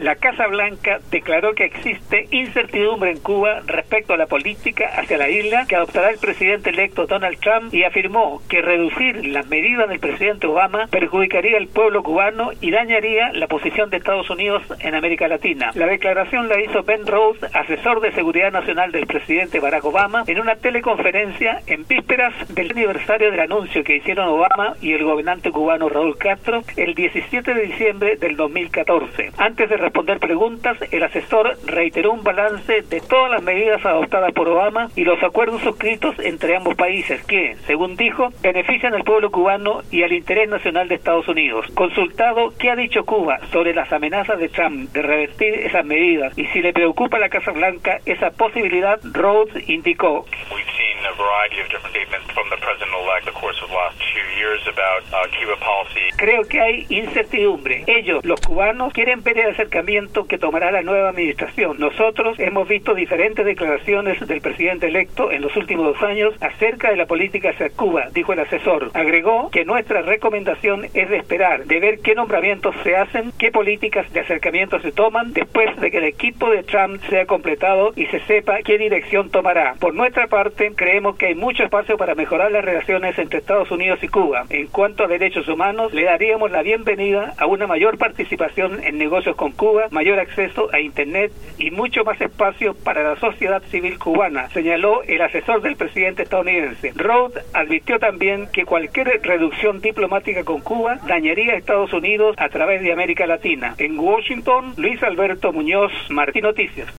La Casa Blanca declaró que existe incertidumbre en Cuba respecto a la política hacia la isla que adoptará el presidente electo Donald Trump y afirmó que reducir las medidas del presidente Obama perjudicaría al pueblo cubano y dañaría la posición de Estados Unidos en América Latina. La declaración la hizo Ben Rhodes, asesor de seguridad nacional del presidente Barack Obama, en una teleconferencia en vísperas del aniversario del anuncio que hicieron Obama y el gobernante cubano Raúl Castro el 17 de diciembre del 2014. Antes de responder preguntas, el asesor reiteró un balance de todas las medidas adoptadas por Obama y los acuerdos suscritos entre ambos países que, según dijo, benefician al pueblo cubano y al interés nacional de Estados Unidos. Consultado qué ha dicho Cuba sobre las amenazas de Trump de revertir esas medidas y si le preocupa a la Casa Blanca esa posibilidad, Rhodes indicó: a variety of different statements from the president-elect in the course of the last 2 years about Cuba policy. Creo que hay incertidumbre. Ellos, los cubanos, quieren ver el acercamiento que tomará la nueva administración. Nosotros hemos visto diferentes declaraciones del presidente electo en los últimos 2 años acerca de la política hacia Cuba, dijo el asesor. Agregó que nuestra recomendación es de esperar, de ver qué nombramientos se hacen, qué políticas de acercamiento se toman después de que el equipo de Trump sea completado y se sepa qué dirección tomará. Por nuestra parte, creemos que hay mucho espacio para mejorar las relaciones entre Estados Unidos y Cuba. En cuanto a derechos humanos, le daríamos la bienvenida a una mayor participación en negocios con Cuba, mayor acceso a Internet y mucho más espacio para la sociedad civil cubana, señaló el asesor del presidente estadounidense. Rhodes advirtió también que cualquier reducción diplomática con Cuba dañaría a Estados Unidos a través de América Latina. En Washington, Luis Alberto Muñoz, Martín Noticias.